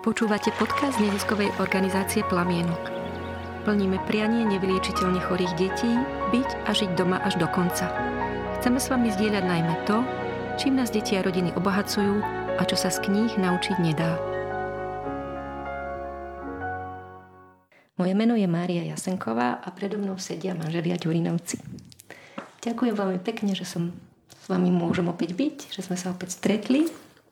Počúvate podcast neziskovej organizácie Plamienok. Plníme prianie nevyliečiteľne chorých detí byť a žiť doma až do konca. Chceme s vami zdieľať najmä to, čím nás deti a rodiny obohacujú a čo sa z kníh naučiť nedá. Moje meno je Mária Jasenková a predo mnou sedia manželia Ďurinovci. Ďakujem veľmi pekne, že som s vami môžem opäť byť, že sme sa opäť stretli.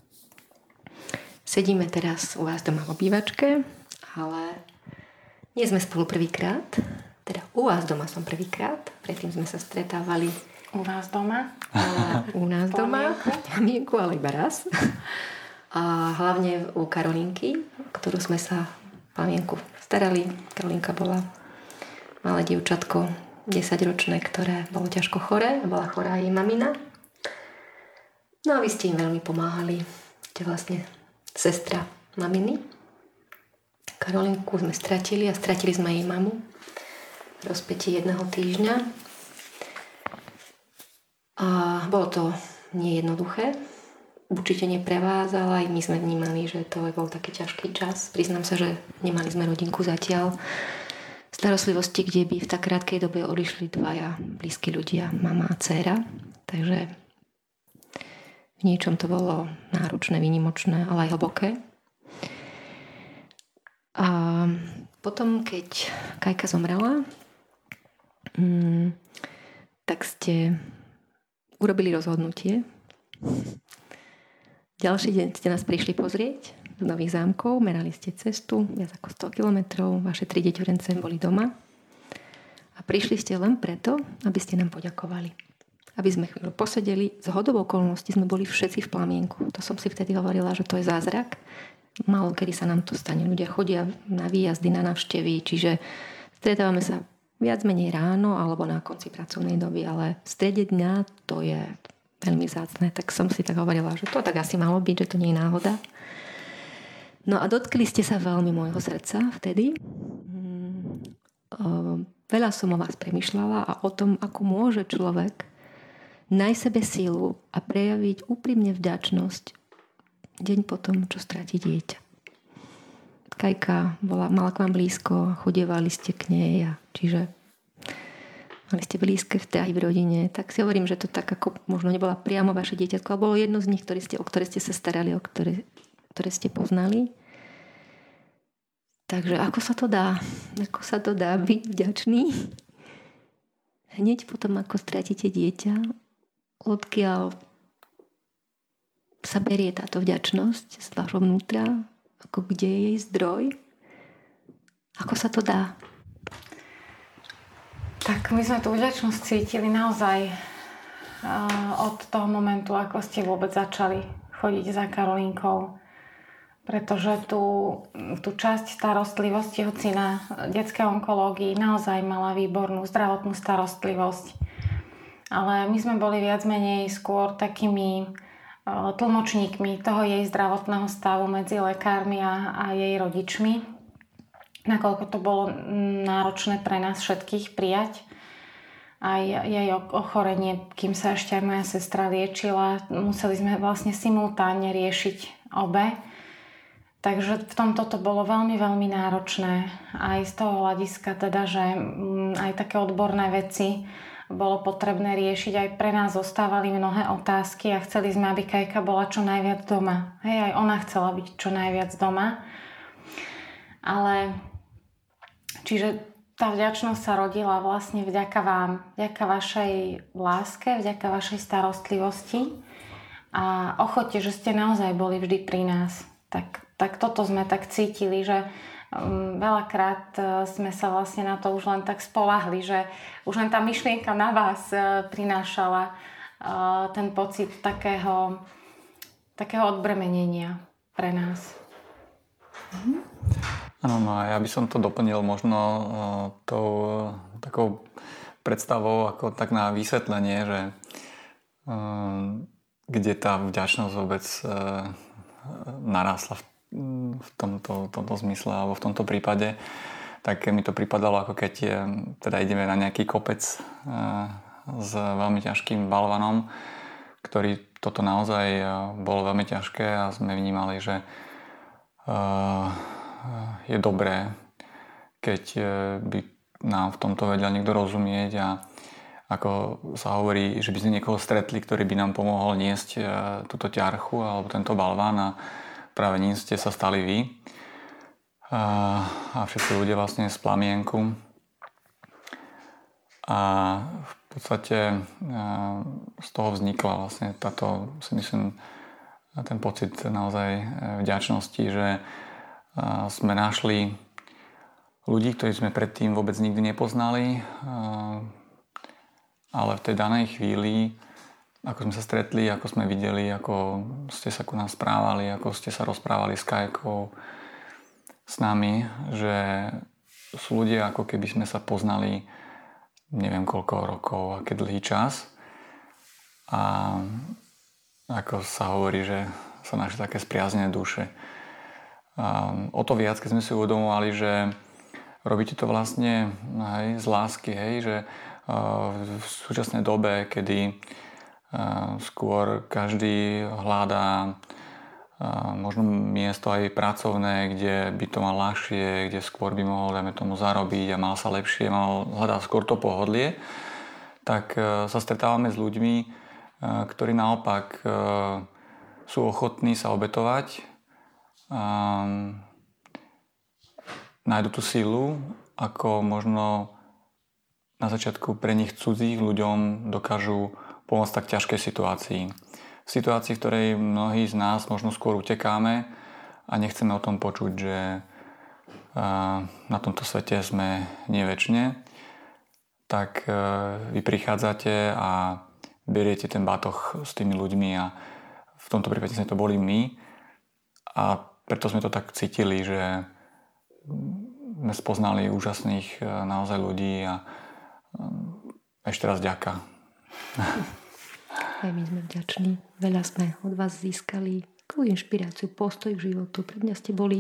Sedíme teraz u vás doma v obývačke, ale nie sme spolu prvýkrát. Teda u vás doma som prvýkrát. Predtým sme sa stretávali u vás doma. U nás doma. Plamienku, ale iba raz. A hlavne u Karolinky, ktorú sme sa Plamienku starali. Karolinka bola malé dievčatko, 10-ročné, ktoré bolo ťažko choré. Bola chorá jej mamina. No a vy ste im veľmi pomáhali. Ste vlastne sestra maminy. Karolinku sme stratili a stratili sme jej mamu v rozpätí 1 týždňa. A bolo to nejednoduché. Určite pre vás, ale aj my sme vnímali, že to bol taký ťažký čas. Priznám sa, že nemali sme rodinku zatiaľ starostlivosti, kde by v tak krátkej dobe odišli dvaja blízki ľudia, mama a dcéra. Takže v niečom to bolo náročné, výnimočné, ale aj hlboké. A potom, keď Kajka zomrela, tak ste urobili rozhodnutie. Ďalší deň ste nás prišli pozrieť do Nových Zámkov, merali ste cestu, viac ako 100 kilometrov, vaše 3 deťorence boli doma a prišli ste len preto, aby ste nám poďakovali. Aby sme chvíľu posedeli. Z hodou okolností sme boli všetci v Plamienku. To som si vtedy hovorila, že to je zázrak. Málo kedy sa nám to stane. Ľudia chodia na výjazdy, na návštevy, čiže stretávame sa viac menej ráno alebo na konci pracovnej doby, ale v strede dňa to je veľmi vzácne. Tak som si tak hovorila, že to tak asi malo byť, že to nie je náhoda. No a dotkli ste sa veľmi môjho srdca vtedy. Veľa som o vás premýšľala a o tom, ako môže človek nájsť sebe sílu a prejaviť úprimne vďačnosť deň potom, čo stratí dieťa. Kajka mala k vám blízko, chodievali ste k nej a čiže mali ste blízke vzťahy v rodine, tak si hovorím, že to tak ako možno nebola priamo vaše dieťatko, ale bolo jedno z nich, o ktoré ste sa starali, o ktoré ste poznali. Takže ako sa to dá? Ako sa to dá byť vďačný? Hneď potom, ako stratíte dieťa, odkiaľ sa berie táto vďačnosť z vášho vnútra, ako kde je jej zdroj? Ako sa to dá? Tak my sme tú vďačnosť cítili naozaj od toho momentu, ako ste vôbec začali chodiť za Karolinkou. Pretože tú časť starostlivosti, hoci na detskej onkológii naozaj mala výbornú zdravotnú starostlivosť. Ale my sme boli viac menej skôr takými tlmočníkmi toho jej zdravotného stavu medzi lekármi a jej rodičmi. Nakoľko to bolo náročné pre nás všetkých prijať. Aj jej ochorenie, kým sa ešte aj moja sestra liečila, museli sme vlastne simultánne riešiť obe. Takže v tomto to bolo veľmi, veľmi náročné. Aj z toho hľadiska teda, že aj také odborné veci bolo potrebné riešiť. Aj pre nás zostávali mnohé otázky a chceli sme, aby Kajka bola čo najviac doma. Hej, aj ona chcela byť čo najviac doma. Ale čiže tá vďačnosť sa rodila vlastne vďaka vám, vďaka vašej láske, vďaka vašej starostlivosti a ochote, že ste naozaj boli vždy pri nás. Tak toto sme tak cítili, že veľakrát sme sa vlastne na to už len tak spoľahli, že už len tá myšlienka na vás prinášala ten pocit takého odbremenenia pre nás. Áno, no a ja by som to doplnil možno tou takou predstavou ako tak na vysvetlenie, že kde tá vďačnosť vôbec narásla v tomto zmysle alebo v tomto prípade, tak mi to pripadalo, ako keď teda ideme na nejaký kopec s veľmi ťažkým balvanom, ktorý toto naozaj bolo veľmi ťažké a sme vnímali, že je dobré, keď by nám v tomto vedel niekto rozumieť a ako sa hovorí, že by sme niekoho stretli, ktorý by nám pomohol niesť túto ťarchu alebo tento balván a práve ním ste sa stali vy a všetci ľudia vlastne z Plamienku. A v podstate z toho vznikla vlastne táto, si myslím, ten pocit naozaj vďačnosti, že sme našli ľudí, ktorí sme predtým vôbec nikdy nepoznali, ale v tej danej chvíli, ako sme sa stretli, ako sme videli, ako ste sa ku nám správali, ako ste sa rozprávali s Kajkou, s nami, že sú ľudia, ako keby sme sa poznali neviem koľko rokov, aký dlhý čas. A ako sa hovorí, že sa našli také spriaznené duše. A o to viac, keď sme si uvedomovali, že robíte to vlastne z lásky, že v súčasnej dobe, kedy skôr každý hľadá možno miesto aj pracovné, kde by to mal ľahšie, kde skôr by mohol, dajme tomu, zarobiť a mal sa lepšie, hľadá skôr to pohodlie, tak sa stretávame s ľuďmi, ktorí naopak sú ochotní sa obetovať, nájdu tú silu, ako možno na začiatku pre nich cudzích ľuďom dokážu pomôcť tak ťažkej situácii. V situácii, v ktorej mnohí z nás možno skôr utekáme a nechceme o tom počuť, že na tomto svete sme nevečne, tak vy prichádzate a beriete ten batoh s tými ľuďmi a v tomto prípade sme to boli my a preto sme to tak cítili, že sme spoznali úžasných naozaj ľudí a ešte raz ďaká. Aj my sme vďační. Veľa sme od vás získali takú inšpiráciu, postoj k životu. Pre mňa ste boli,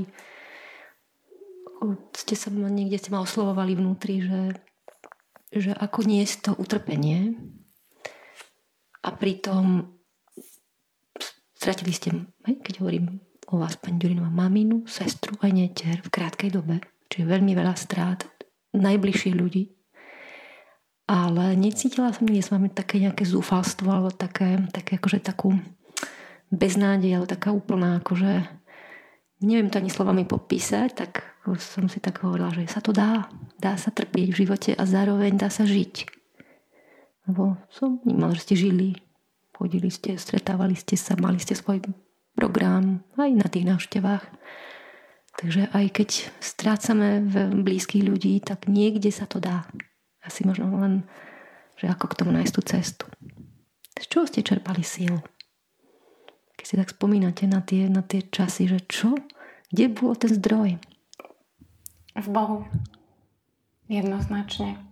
niekde ste ma oslovovali vnútri, že ako niesť to utrpenie a pritom stratili ste, keď hovorím o vás, pani Ďurinová, maminu, sestru a netier v krátkej dobe. Čiže veľmi veľa strát najbližších ľudí. Ale necítila som niekde s vami také nejaké zúfalstvo alebo také akože takú beznádej, alebo taká úplná akože neviem to ani slovami popísať, tak som si tak hovorila, že sa to dá sa trpieť v živote a zároveň dá sa žiť. Lebo som vnímala, že ste žili, chodili ste, stretávali ste sa, mali ste svoj program aj na tých návštevách. Takže aj keď strácame v blízkych ľudí, tak niekde sa to dá. Asi možno len, že ako k tomu nájsť tú cestu. Z čoho ste čerpali sílu? Keď si tak spomínate na tie časy, že čo? Kde bol ten zdroj? V Bohu. Jednoznačne.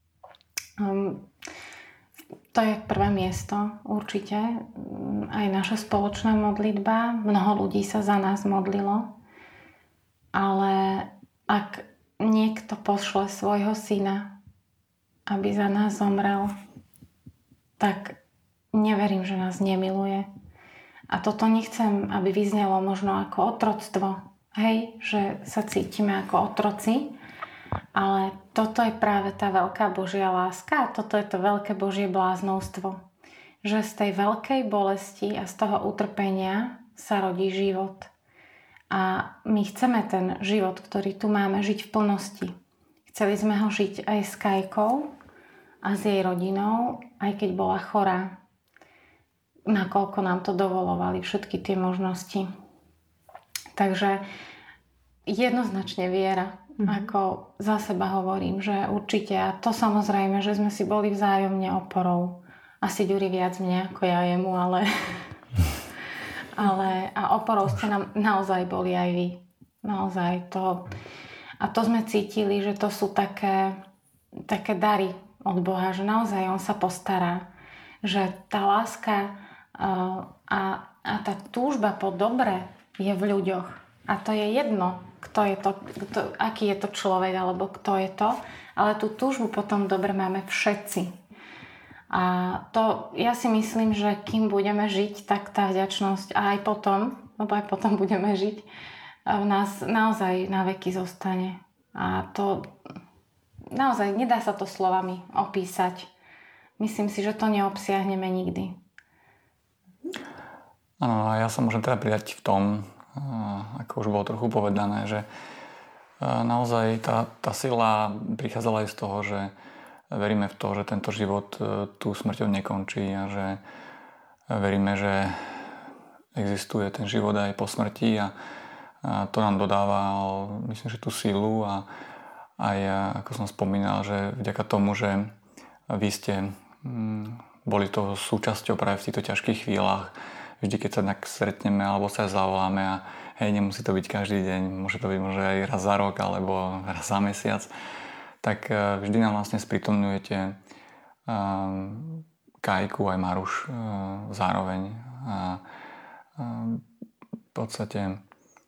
To je prvé miesto, určite. Aj naša spoločná modlitba. Mnoho ľudí sa za nás modlilo. Ale ak niekto pošle svojho syna, aby za nás zomrel, tak neverím, že nás nemiluje. A toto nechcem, aby vyznelo možno ako otroctvo. Hej, že sa cítime ako otroci, ale toto je práve tá veľká Božia láska a toto je to veľké Božie bláznovstvo. Že z tej veľkej bolesti a z toho utrpenia sa rodí život. A my chceme ten život, ktorý tu máme, žiť v plnosti. Chceli sme ho žiť aj s Kajkou a s jej rodinou, aj keď bola chorá. Nakoľko nám to dovolovali všetky tie možnosti. Takže jednoznačne viera, ako za seba hovorím, že určite, a to samozrejme, že sme si boli vzájomne oporou. Asi Ďuri viac mne, ako ja jemu, ale a oporou ste nám naozaj boli aj vy. Naozaj to. A to sme cítili, že to sú také dary od Boha, že naozaj on sa postará. Že tá láska a tá túžba po dobre je v ľuďoch. A to je jedno, aký je to človek, alebo kto je to. Ale tú túžbu po tom dobre máme všetci. A to ja si myslím, že kým budeme žiť, tak tá vďačnosť a aj potom, lebo aj potom budeme žiť, v nás naozaj na veky zostane. A to naozaj nedá sa to slovami opísať. Myslím si, že to neobsiahneme nikdy. Áno, a ja sa môžem teda pridať v tom, ako už bolo trochu povedané, že naozaj tá sila prichádzala aj z toho, že veríme v to, že tento život tú smrťou nekončí a že veríme, že existuje ten život aj po smrti a to nám dodáva, myslím, že tú silu a aj, ako som spomínal, že vďaka tomu, že vy ste boli toho súčasťou práve v týchto ťažkých chvíľach, vždy, keď sa tak stretneme alebo sa zavoláme a hej, nemusí to byť každý deň, môže to byť možno aj raz za rok alebo raz za mesiac, tak vždy nám vlastne sprítomňujete Kajku aj Maruš zároveň. A v podstate...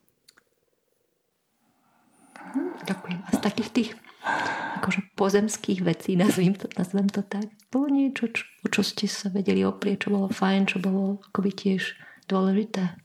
Ďakujem. A z takých tých akože pozemských vecí, nazvem to tak, bolo niečo, čo ste sa vedeli oprieť, čo bolo fajn, čo bolo akoby tiež dôležité?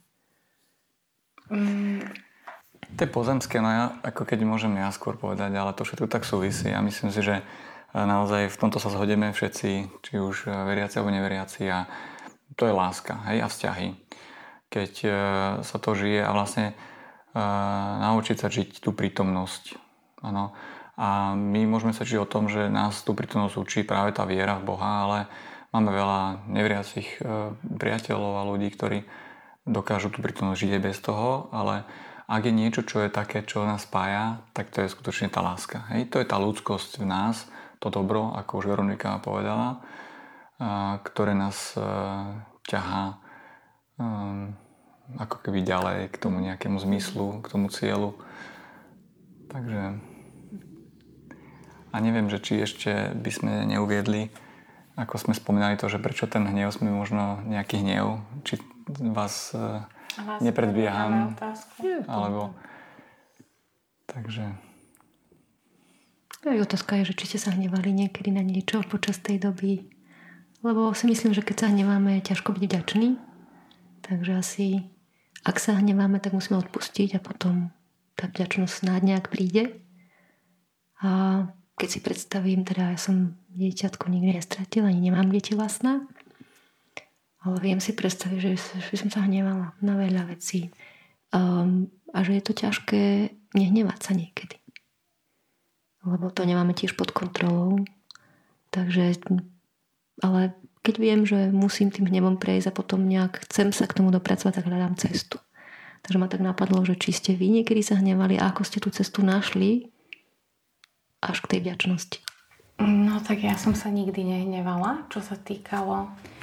To je pozemské, no ja, ako keď môžem ja skôr povedať, ale to všetko tak súvisí. Ja myslím si, že naozaj v tomto sa zhodeme všetci, či už veriaci alebo neveriaci, a to je láska, hej, a vzťahy. Keď sa to žije a vlastne naučiť sa žiť tú prítomnosť. Áno. A my môžeme sa žiť o tom, že nás tú prítomnosť učí práve tá viera v Boha, ale máme veľa neveriacich priateľov a ľudí, ktorí dokážu tú prítomnosť žiť aj bez toho, ale ak je niečo, čo je také, čo nás spája, tak to je skutočne tá láska. Hej? To je tá ľudskosť v nás, to dobro, ako už Veronika povedala, ktoré nás ťahá ako keby ďalej k tomu nejakému zmyslu, k tomu cieľu. Takže... A neviem, že či ešte by sme neuviedli, ako sme spomínali to, že prečo ten hnev, sme možno nejaký hnev, či vás nepredbieham, alebo... Takže... Aj otázka je, že či ste sa hnevali niekedy na niečo počas tej doby. Lebo si myslím, že keď sa hneváme, je ťažko byť vďačný. Takže asi, ak sa hneváme, tak musíme odpustiť a potom tá vďačnosť snáď nejak príde. A keď si predstavím, teda ja som dieťatko nikdy nestratila, ani nemám deti vlastná, ale viem si predstaviť, že som sa hnevala na veľa vecí. A že je to ťažké nehnevať sa niekedy. Lebo to nemáme tiež pod kontrolou. Takže, ale keď viem, že musím tým hnevom prejsť a potom nejak chcem sa k tomu dopracovať, tak hľadám cestu. Takže ma tak napadlo, že či ste vy niekedy sa hnevali a ako ste tú cestu našli až k tej vďačnosti. No tak ja som sa nikdy nehnevala, čo sa týkalo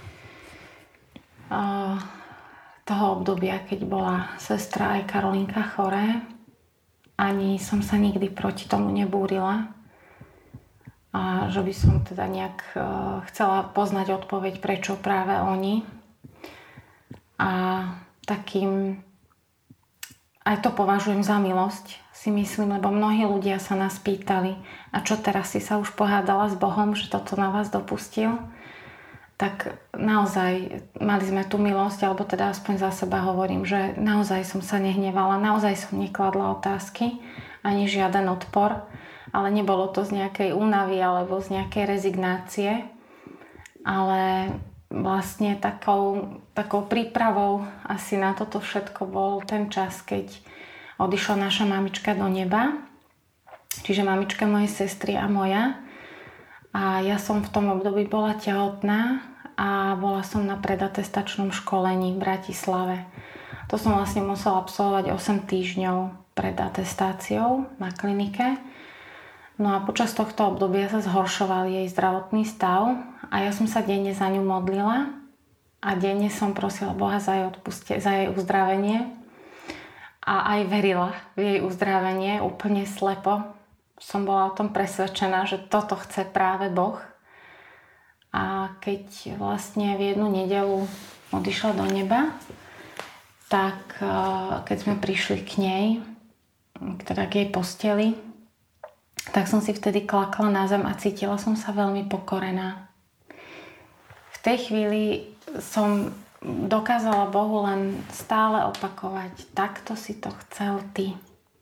toho obdobia, keď bola sestra aj Karolínka choré. Ani som sa nikdy proti tomu nebúrila. A že by som teda nejak chcela poznať odpoveď, prečo práve oni. A takým... Aj to považujem za milosť, si myslím, lebo mnohí ľudia sa nás pýtali, a čo teraz si sa už pohádala s Bohom, že toto na vás dopustil? Tak naozaj mali sme tú milosť, alebo teda aspoň za seba hovorím, že naozaj som sa nehnevala, naozaj som nekladla otázky, ani žiaden odpor, ale nebolo to z nejakej únavy alebo z nejakej rezignácie, ale vlastne takou prípravou asi na toto všetko bol ten čas, keď odišla naša mamička do neba, čiže mamička mojej sestry a moja. A ja som v tom období bola tehotná a bola som na predatestačnom školení v Bratislave. To som vlastne musela absolvovať 8 týždňov pred atestáciou na klinike. No a počas tohto obdobia sa zhoršoval jej zdravotný stav a ja som sa denne za ňu modlila a denne som prosila Boha za jej uzdravenie a aj verila v jej uzdravenie úplne slepo. Som bola o tom presvedčená, že toto chce práve Boh. A keď vlastne v jednu nedeľu odišla do neba, tak keď sme prišli k nej, teda k jej posteli, tak som si vtedy klakla na zem a cítila som sa veľmi pokorená. V tej chvíli som dokázala Bohu len stále opakovať, takto si to chcel ty.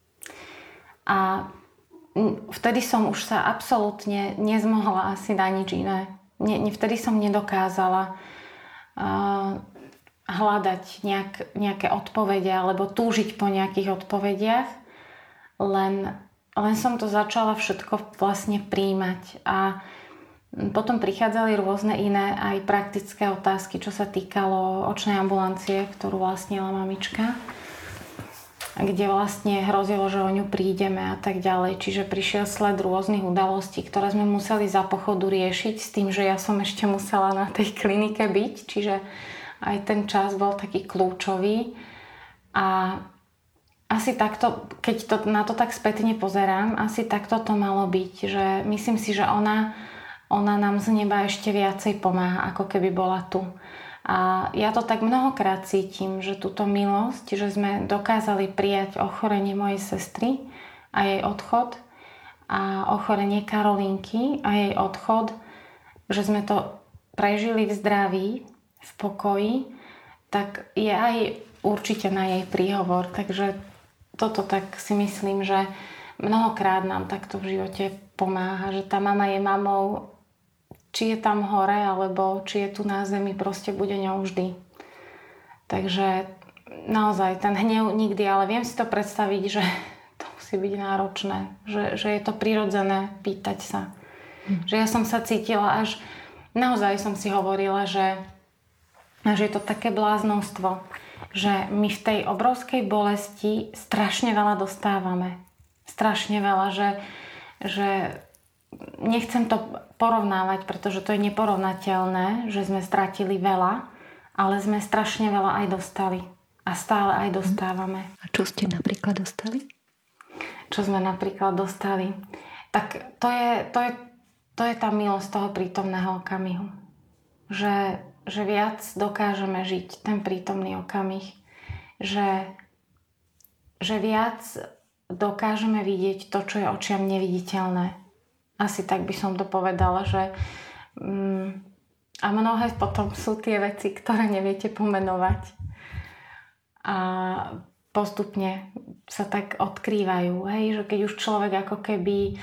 A vtedy som už sa absolútne nezmohla asi na nič iné. Vtedy som nedokázala hľadať nejaké odpovede alebo túžiť po nejakých odpovediach. Len som to začala všetko vlastne príjmať. A potom prichádzali rôzne iné aj praktické otázky, čo sa týkalo očnej ambulancie, ktorú vlastnila mamička, kde vlastne hrozilo, že o ňu prídeme a tak ďalej. Čiže prišiel sled rôznych udalostí, ktoré sme museli za pochodu riešiť s tým, že ja som ešte musela na tej klinike byť. Čiže aj ten čas bol taký kľúčový. A asi takto, keď na to tak spätne pozerám, asi takto to malo byť. Že myslím si, že ona nám z neba ešte viacej pomáha, ako keby bola tu. A ja to tak mnohokrát cítim, že túto milosť, že sme dokázali prijať ochorenie mojej sestry a jej odchod a ochorenie Karolinky a jej odchod, že sme to prežili v zdraví, v pokoji, tak je aj určite na jej príhovor. Takže toto tak si myslím, že mnohokrát nám takto v živote pomáha, že tá mama je mamou, či je tam hore, alebo či je tu na zemi, proste bude ňou vždy. Takže naozaj ten hnev nikdy, ale viem si to predstaviť, že to musí byť náročné, že je to prirodzené pýtať sa. Že ja som sa cítila naozaj som si hovorila, že je to také bláznostvo, že my v tej obrovskej bolesti strašne veľa dostávame. Strašne veľa, že nechcem to porovnávať, pretože to je neporovnateľné, že sme stratili veľa, ale sme strašne veľa aj dostali. A stále aj dostávame. A čo ste napríklad dostali? Čo sme napríklad dostali? Tak to je tá milosť toho prítomného okamihu. Že viac dokážeme žiť ten prítomný okamih. Že viac dokážeme vidieť to, čo je očiam neviditeľné. Asi tak by som to povedala, že a mnohé potom sú tie veci, ktoré neviete pomenovať. A postupne sa tak odkrývajú, hej? Že keď už človek ako keby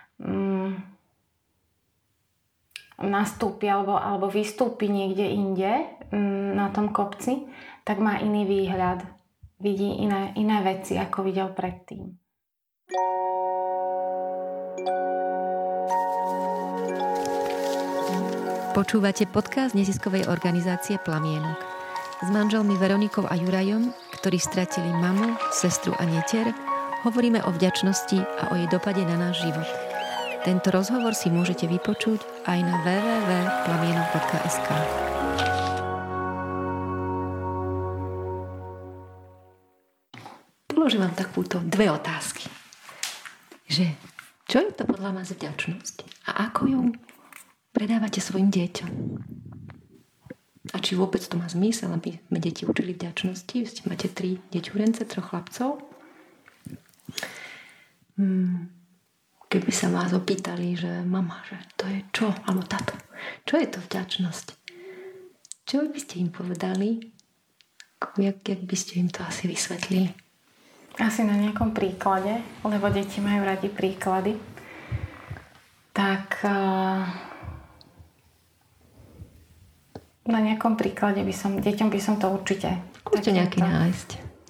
nastúpi alebo vystúpi niekde inde na tom kopci, tak má iný výhľad. Vidí iné veci, ako videl predtým. Počúvate podcast neziskovej organizácie Plamienok. S manželmi Veronikou a Jurajom, ktorí stratili mamu, sestru a netier, hovoríme o vďačnosti a o jej dopade na náš život. Tento rozhovor si môžete vypočuť aj na www.plamienok.sk. Položím vám takúto dve otázky. Že čo je to podľa vás vďačnosť? A ako ju predávate svojim deťom? A či vôbec to má zmysel, aby sme deti učili vďačnosti? Máte 3 deťurence, 3 chlapcov. Keby sa vás opýtali, že mama, že to je čo? Alebo táto, čo je to vďačnosť? Čo by ste im povedali? Jak by ste im to asi vysvetlili? Asi na nejakom príklade, lebo deti majú radi príklady. Tak na nejakom príklade deťom by som to určite... Skúste nejaký nájsť.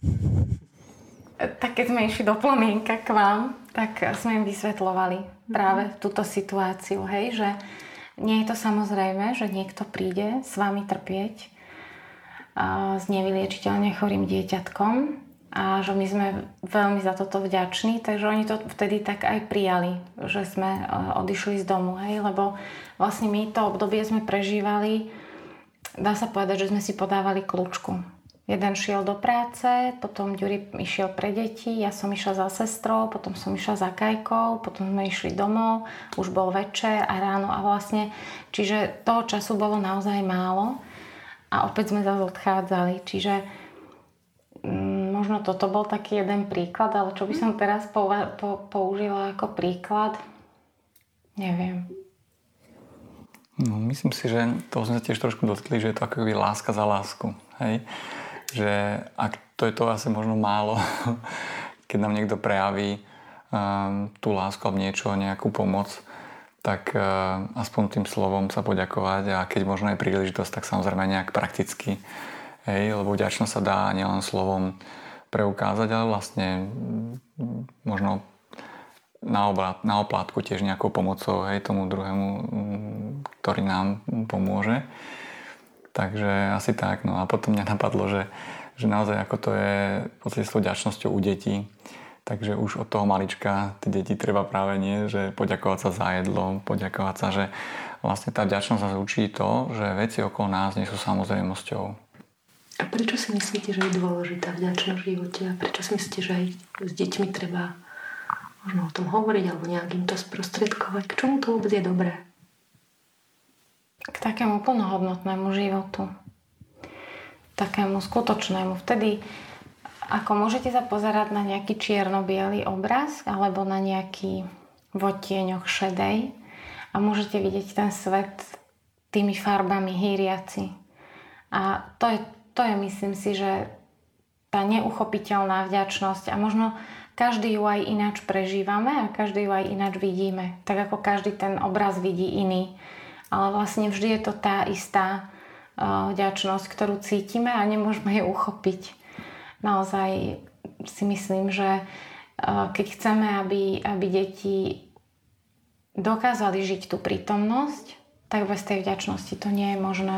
Tak keď sme išli do Plamienka k vám, tak sme im vysvetľovali práve túto situáciu, hej, že nie je to samozrejme, že niekto príde s vami trpieť s nevyliečiteľne chorým dieťatkom a že my sme veľmi za toto vďační, takže oni to vtedy tak aj prijali, že sme odišli z domu, hej, lebo vlastne my to obdobie sme prežívali. Dá sa povedať, že sme si podávali kľúčku. Jeden šiel do práce, potom Ďuri išiel pre deti, ja som išla za sestrou, potom som išla za Kajkou, potom sme išli domov, už bol večer a ráno a vlastne, čiže toho času bolo naozaj málo a opäť sme zase odchádzali. Čiže možno toto bol taký jeden príklad, ale čo by som teraz použila ako príklad, neviem. No, myslím si, že to sme sa tiež trošku dotkli, že je to ako láska za lásku. Hej? Že ak to je to asi možno málo, keď nám niekto prejaví tú lásku alebo niečo, nejakú pomoc, tak aspoň tým slovom sa poďakovať a keď možno je príležitosť, tak samozrejme nejak prakticky. Hej? Lebo vďačnosť sa dá nielen slovom preukázať, ale vlastne možno na oplátku tiež nejakou pomocou, hej, tomu druhému, ktorý nám pomôže. Takže asi tak. No a potom mňa napadlo, že naozaj ako to je v podstate s tou vďačnosťou u detí. Takže už od toho malička tie deti treba práve nie, že poďakovať sa za jedlo, poďakovať sa, že vlastne tá vďačnosť nás učí to, že veci okolo nás nie sú samozrejmosťou. A prečo si myslíte, že je dôležitá vďačnosť v živote? A prečo si myslíte, že aj s deťmi treba možno o tom hovoriť alebo nejakým to sprostredkovať? K čomu to vôbec je dobré? K takému plnohodnotnému životu. Takému skutočnému. Vtedy, ako môžete sa pozerať na nejaký čierno-biely obraz alebo na nejaký v odtieňoch šedej a môžete vidieť ten svet tými farbami hýriaci. A to je myslím si, že tá neuchopiteľná vďačnosť a možno každý ju aj ináč prežívame a každý ju aj ináč vidíme. Tak ako každý ten obraz vidí iný. Ale vlastne vždy je to tá istá vďačnosť, ktorú cítime a nemôžeme ju uchopiť. Naozaj si myslím, že keď chceme, aby deti dokázali žiť tú prítomnosť, tak bez tej vďačnosti to nie je možné.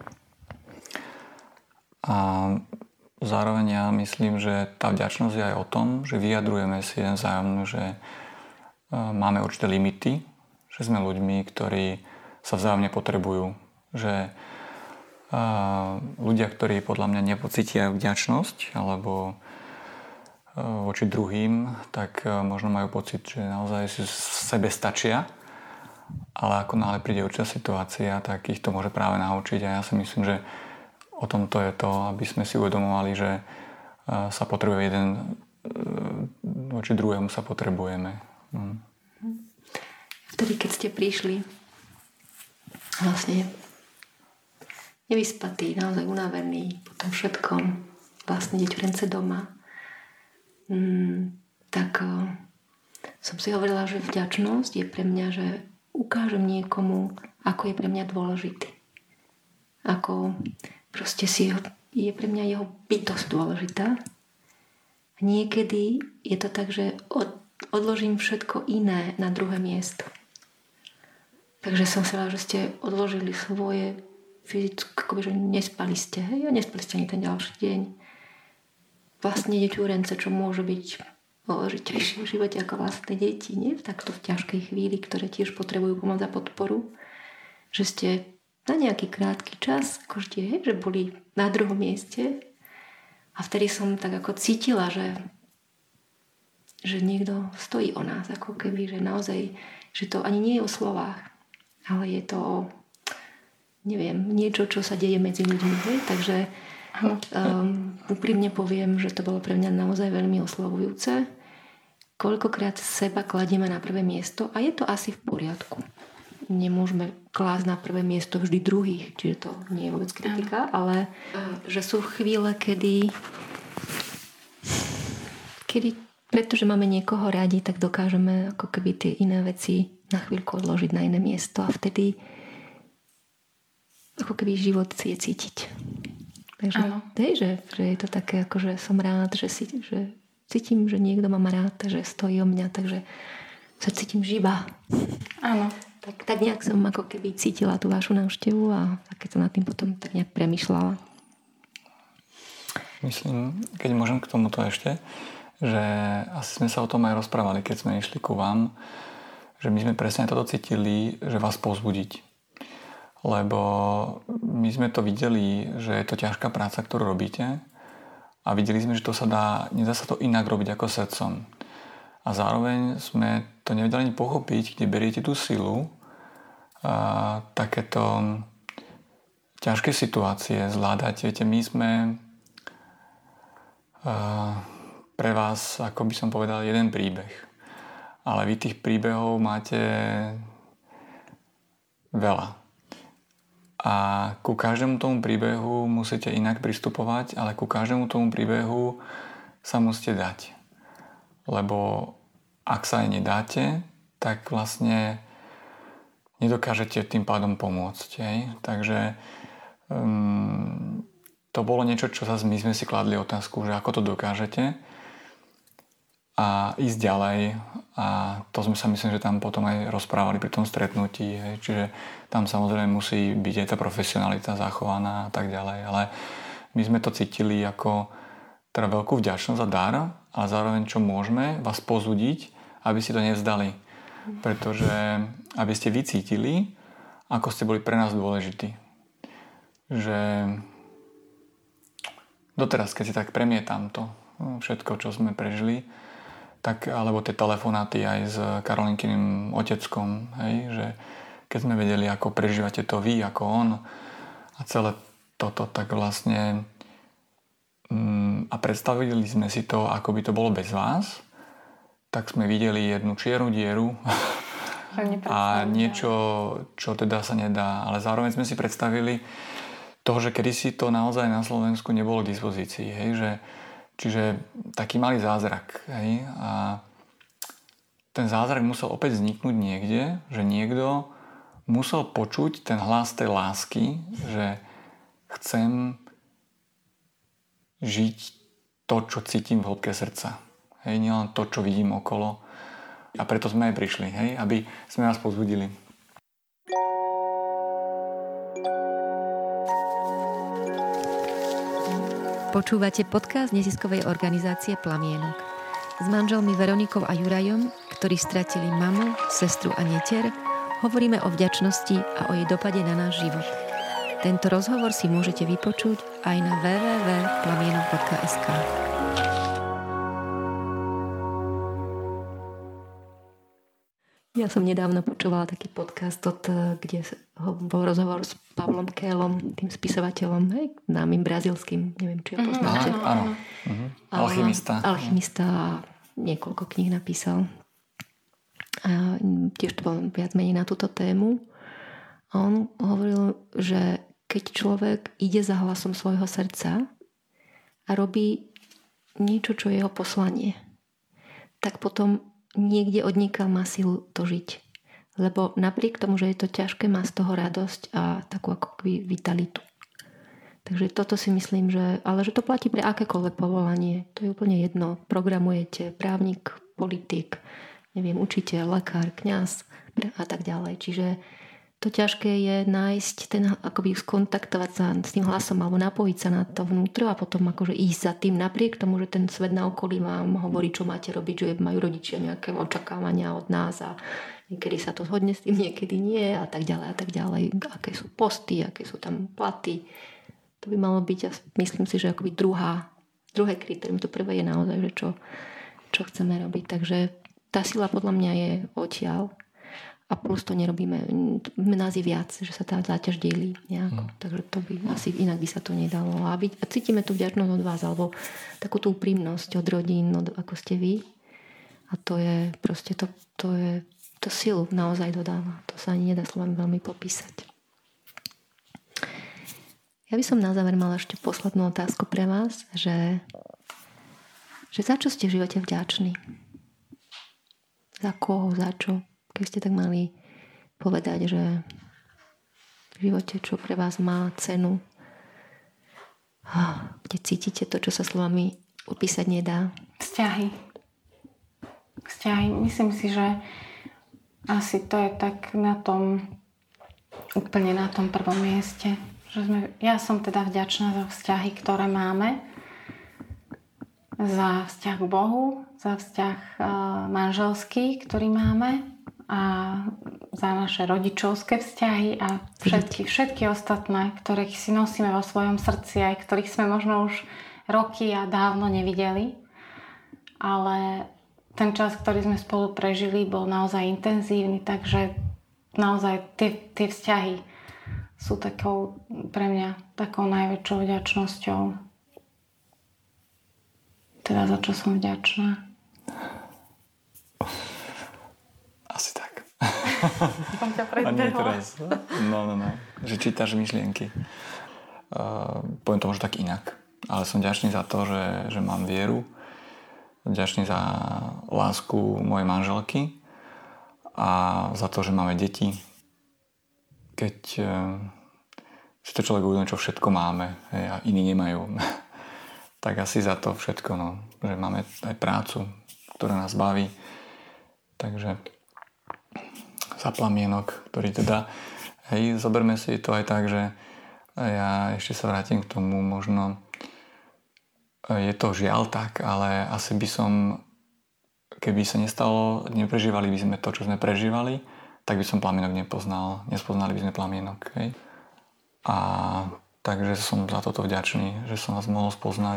A zároveň ja myslím, že tá vďačnosť je aj o tom, že vyjadrujeme si jeden vzájomne, že máme určité limity, že sme ľuďmi, ktorí sa vzájomne potrebujú. Že ľudia, ktorí podľa mňa nepocítia vďačnosť alebo voči druhým, tak možno majú pocit, že naozaj si sebe stačia, ale ako náhle príde určitá situácia, tak ich to môže práve naučiť a ja si myslím, že o tomto je to, aby sme si uvedomovali, že sa potrebuje jeden voči druhému sa potrebujeme. Vtedy, keď ste prišli vlastne nevyspatý, naozaj unavený po tom všetkom, vlastne deťurence doma, tak som si hovorila, že vďačnosť je pre mňa, že ukážem niekomu, ako je pre mňa dôležitý. Ako proste je pre mňa jeho bytosť dôležitá. Niekedy je to tak, že odložím všetko iné na druhé miesto. Takže som si hovorila, že ste odložili svoje fyzické, akoby, že nespali ste, hej? A nespali ste ani ten ďalší deň. Vlastne deťurence, čo môže byť dôležitejšie v živote ako vlastné deti, nie? V takto v ťažkej chvíli, ktoré tiež potrebujú pomoc a podporu. Že ste na nejaký krátky čas, akože, hej, že boli na druhom mieste. A vtedy som tak ako cítila, že niekto stojí o nás, ako keby, že naozaj, že to ani nie je o slovách, ale je to o, neviem, niečo, čo sa deje medzi ľuďmi. Hej? Takže úprimne poviem, že to bolo pre mňa naozaj veľmi oslovujúce. Koľkokrát seba kladieme na prvé miesto a je to asi v poriadku. Nemôžeme klásť na prvé miesto vždy druhých, čiže to nie je vôbec kritika, ale že sú chvíle, kedy pretože máme niekoho radi, tak dokážeme ako keby tie iné veci na chvíľku odložiť na iné miesto a vtedy ako keby život si je cítiť. Takže že je to také, ako že som rád, že cítim, že niekto ma rád, že stojí o mňa, takže sa cítim živá. Áno. Tak nejak som ako keby cítila tú vašu návštevu a keď som nad tým potom tak nejak premýšľala. Myslím, keď môžem k tomuto ešte, že asi sme sa o tom aj rozprávali, keď sme išli ku vám, že my sme presne toto cítili, že vás povzbudiť. Lebo my sme to videli, že je to ťažká práca, ktorú robíte a videli sme, že to nedá sa to inak robiť ako srdcom. A zároveň sme to nevedeli ani pochopiť, kde beriete tú silu a takéto ťažké situácie zvládať. Viete, my sme pre vás, ako by som povedal, jeden príbeh. Ale vy tých príbehov máte veľa. A ku každému tomu príbehu musíte inak pristupovať, ale ku každému tomu príbehu sa musíte dať. Lebo ak sa aj nedáte, tak vlastne nedokážete tým pádom pomôcť. Hej? Takže to bolo niečo, čo my sme si kladli otázku, že ako to dokážete a ísť ďalej. A to sme sa myslím, že tam potom aj rozprávali pri tom stretnutí. Hej? Čiže tam samozrejme musí byť aj tá profesionalita zachovaná a tak ďalej. Ale my sme to cítili ako teda veľkú vďačnosť a dar, ale zároveň čo môžeme vás pozúdiť, aby si to nevzdali. Pretože aby ste vycítili, ako ste boli pre nás dôležití. Že doteraz, keď si tak premietam to všetko, čo sme prežili, tak, alebo tie telefonáty aj s Karolinkyným oteckom, hej, že keď sme vedeli, ako prežívate to vy, ako on a celé toto, tak vlastne a predstavili sme si to, ako by to bolo bez vás, tak sme videli jednu čiernu dieru a niečo, čo teda sa nedá, ale zároveň sme si predstavili to, že kedysi to naozaj na Slovensku nebolo k dispozícii, hej, že čiže taký malý zázrak. Hej? A ten zázrak musel opäť vzniknúť niekde, že niekto musel počuť ten hlas tej lásky, že chcem žiť to, čo cítim v hĺbke srdca. Hej? Nielen to, čo vidím okolo. A preto sme aj prišli, hej? Aby sme vás povzbudili. Počúvate podcast neziskovej organizácie Plamienok. S manželmi Veronikou a Jurajom, ktorí stratili mamu, sestru a netier, hovoríme o vďačnosti a o jej dopade na náš život. Tento rozhovor si môžete vypočuť aj na www.plamienok.sk. Ja som nedávno počúvala taký podcast, kde bol rozhovor s Pavlom Coelhom, tým spisovateľom, hej, známym brazílskym, neviem, či ho poznáte. Áno. Alchymista a niekoľko kníh napísal. A tiež to bolo viac menej na túto tému. A on hovoril, že keď človek ide za hlasom svojho srdca a robí niečo, čo je jeho poslanie, tak potom niekde odniká má silu to žiť. Lebo napriek tomu, že je to ťažké, má z toho radosť a takú ako vitalitu. Takže toto si myslím, ale že to platí pre akékoľvek povolanie. To je úplne jedno. Programujete právnik, politik, neviem, učiteľ, lekár, kňaz a tak ďalej. Čiže to ťažké je nájsť akoby skontaktovať sa s tým hlasom alebo napojiť sa na to vnútro a potom akože ísť za tým napriek tomu, že ten svet na okolí vám hovorí, čo máte robiť, že majú rodičia nejaké očakávania od nás a niekedy sa to zhodne s tým, niekedy nie a tak ďalej a tak ďalej. Aké sú posty, aké sú tam platy. To by malo byť, a myslím si, že akoby druhé kritérium. To prvé je naozaj, že čo chceme robiť. Takže tá sila podľa mňa je odtiaľ. A plus to nerobíme, nás je viac, že sa tá záťaž delí nejako. Takže to by asi inak by sa to nedalo. A cítime tú vďačnosť od vás, alebo takú tú úprimnosť od rodín, ako ste vy. A to je proste, to silu naozaj dodáva. To sa ani nedá slovami veľmi popísať. Ja by som na záver mala ešte poslednú otázku pre vás, že za čo ste v živote vďační? Za koho, za čo? Keď ste tak mali povedať, že v živote, čo pre vás má cenu, kde cítite to, čo sa slovami opísať nedá. Vzťahy. Myslím si, že asi to je tak úplne na tom prvom mieste. Ja som teda vďačná za vzťahy, ktoré máme. Za vzťah k Bohu, za vzťah manželský, ktorý máme, a za naše rodičovské vzťahy a všetky ostatné, ktorých si nosíme vo svojom srdci, aj ktorých sme možno už roky a dávno nevideli. Ale ten čas, ktorý sme spolu prežili, bol naozaj intenzívny, takže naozaj tie vzťahy sú pre mňa takou najväčšou vďačnosťou. Teda za čo som vďačná? Asi tak. Som ťa A nie predbehla. teraz. No. Že čítaš myšlienky. Poviem to možno tak inak. Ale som vďačný za to, že mám vieru. Vďačný za lásku mojej manželky a za to, že máme deti. Keď si to človek uvedomí, čo všetko máme a iní nemajú, tak asi za to všetko, no. Že máme aj prácu, ktorá nás baví. Takže za plamienok, ktorý teda, zoberme si to aj tak, že ja ešte sa vrátim k tomu, možno je to žiaľ tak, ale asi by som, keby sa nestalo, neprežívali by sme to, čo sme prežívali, tak by som plamienok nepoznal, nespoznali by sme plamienok. Hej? A takže som za toto vďačný, že som vás mohol spoznať.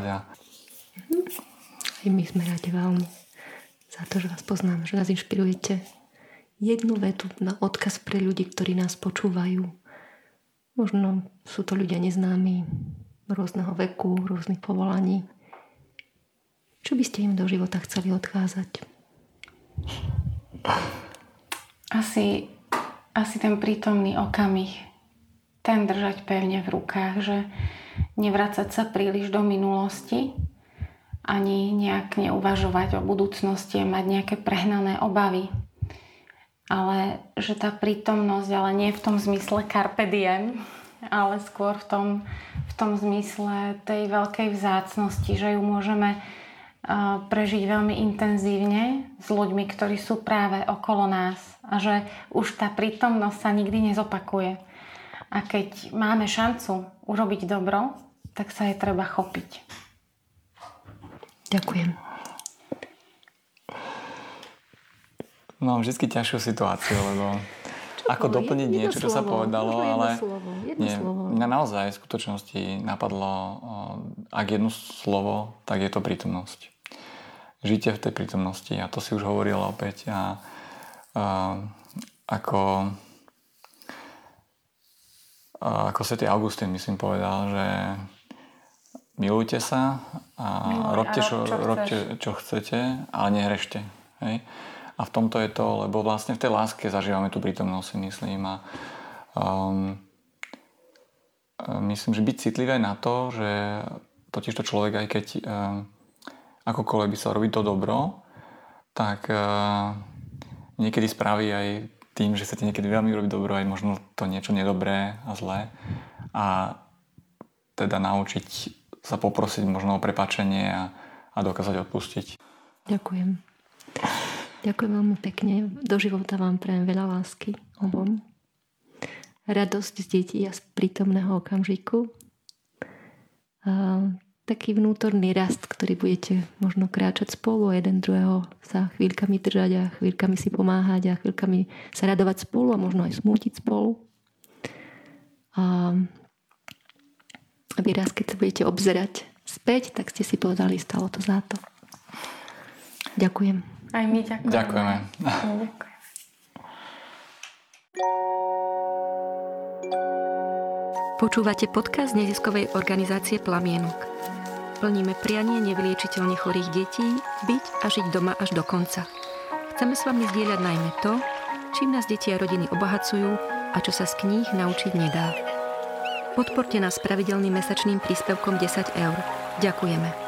Aj my sme radi veľmi za to, že vás poznáme, že nás inšpirujete. Jednu vetu na odkaz pre ľudí, ktorí nás počúvajú. Možno sú to ľudia neznámi, rôzneho veku, rôznych povolaní. Čo by ste im do života chceli odkázať? Asi ten prítomný okamih, ten držať pevne v rukách, že nevracať sa príliš do minulosti, ani nejak neuvažovať o budúcnosti a mať nejaké prehnané obavy. Ale že tá prítomnosť, ale nie v tom zmysle carpe diem, ale skôr v tom zmysle tej veľkej vzácnosti, že ju môžeme prežiť veľmi intenzívne s ľuďmi, ktorí sú práve okolo nás a že už tá prítomnosť sa nikdy nezopakuje. A keď máme šancu urobiť dobro, tak sa je treba chopiť. Ďakujem. Mám vždy ťažšiu situáciu, lebo ako doplniť niečo, čo sa povedalo, ale jedno slovo. Mňa naozaj v skutočnosti napadlo, ak jedno slovo, tak je to prítomnosť. Žite v tej prítomnosti a to si už hovorila opäť a ako svätý Augustín, myslím, povedal, že milujte sa a robte, čo chcete, ale nehrešte. Hej? A v tomto je to, lebo vlastne v tej láske zažívame tú prítomnosť, si myslím. A myslím, že byť citlivé na to, že totižto človek, aj keď akokoľvek by sa robiť to dobro, tak niekedy spraví aj tým, že chcete niekedy veľmi robiť dobro, aj možno to niečo nedobré a zlé. A teda naučiť sa poprosiť možno o prepáčenie a dokázať odpustiť. Ďakujem. Ďakujem veľmi pekne. Do života vám prajem veľa lásky obom. Radosť z detí a z prítomného okamžiku. Taký vnútorný rast, ktorý budete možno kráčať spolu a jeden druhého sa chvíľkami držať a chvíľkami si pomáhať a chvíľkami sa radovať spolu a možno aj smútiť spolu. A vy raz, keď sa budete obzerať späť, tak ste si povedali, stalo to za to. Ďakujem. Aj my ďakujeme. Ďakujeme. Počúvate podcast neziskovej organizácie Plamienok. Plníme prianie nevyliečiteľne chorých detí byť a žiť doma až do konca. Chceme s vami zdieľať najmä to, čím nás deti a rodiny obohacujú a čo sa z kníh naučiť nedá. Podporte nás pravidelným mesačným príspevkom 10 €. Ďakujeme.